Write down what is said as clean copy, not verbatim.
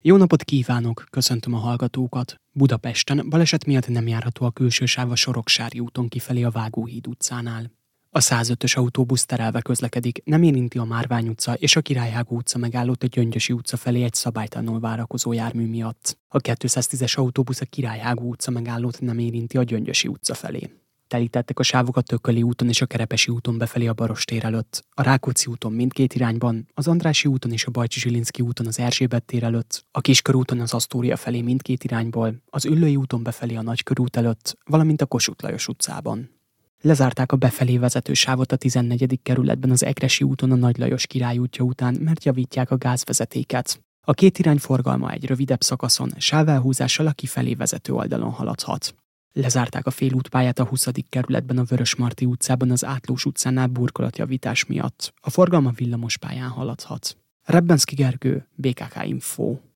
Jó napot kívánok, köszöntöm a hallgatókat. Budapesten baleset miatt nem járható a külső sáv a Soroksári úton kifelé a Vágóhíd utcánál. A 105-ös autóbusz terelve közlekedik, nem érinti a Márvány utca és a Királyhágó utca megállót a Gyöngyösi utca felé egy szabálytalanul várakozó jármű miatt. A 210-es autóbusz a Királyhágó utca megállót nem érinti a Gyöngyösi utca felé. Telítettek a sávok a Tököli úton és a Kerepesi úton befelé a Barostér előtt, a Rákóczi úton mindkét irányban, az Andrássy úton és a Bajcsy-Zsilinszky úton az Erzsébet tér előtt, a Kiskörúton az Asztória felé mindkét irányból, az Üllői úton befelé a Nagykörút előtt, valamint a Kossuth Lajos utcában. Lezárták a befelé vezető sávot a 14. kerületben az Ekressy úton a Nagy Lajos Király útja után, mert javítják a gázvezetéket. A két irány forgalma egy rövidebb szakaszon, sávelhúzással a kifelé vezető oldalon haladhat. Lezárták a félútpályát a 20. kerületben a Vörösmarty utcában az Átlós utcánál burkolatjavítás miatt. A forgalma villamospályán haladhat. Rebbenszky Gergő, BKK Info.